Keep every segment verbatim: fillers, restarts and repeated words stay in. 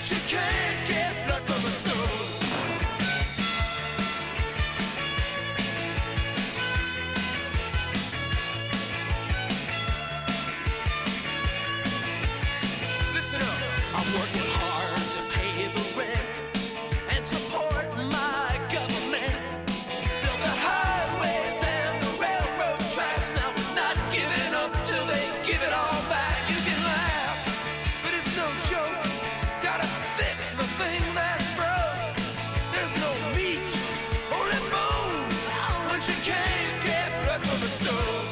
you can't get blood from a stone. Listen up, I'm working hard to pay the rent and support my government. Build the highways and the railroad tracks. Now we're not giving up till they give it all back. You can laugh, but it's no joke. Gotta fix the thing that's broke. There's no meat, only bone. But you can't get blood from a stone.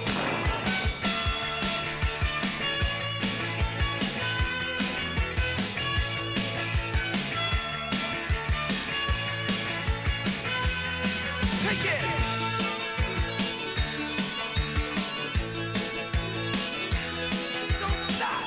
Take it! Don't stop!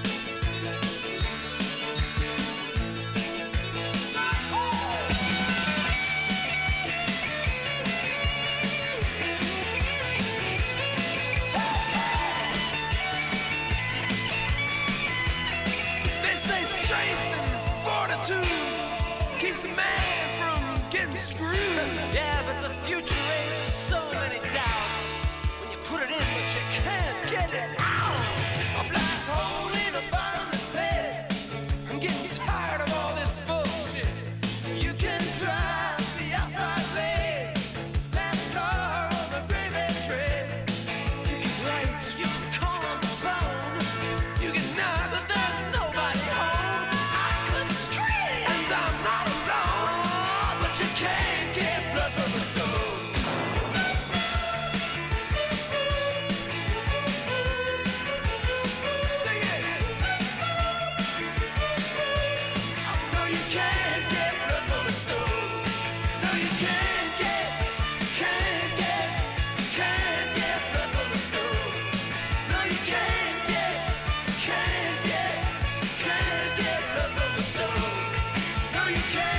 They say strength and fortitude keeps a man from getting screwed. Yeah, but the future raises so many doubts. When you put it in, but you can't get it out. A black hole in a bottomless pit. I'm getting tired of all this bullshit. You can drive the outside lane, last car on the gravy train. You can write, you can call on the phone. You can nod, but there's nobody home. I could scream, and I'm not alone. But you can't get blood from a stone. Sing it. No, you can't get blood from a stone. No, you can't get, can't get, can't get blood from a stone. No, you can't get, can't get, can't get blood from a stone. No, you can't.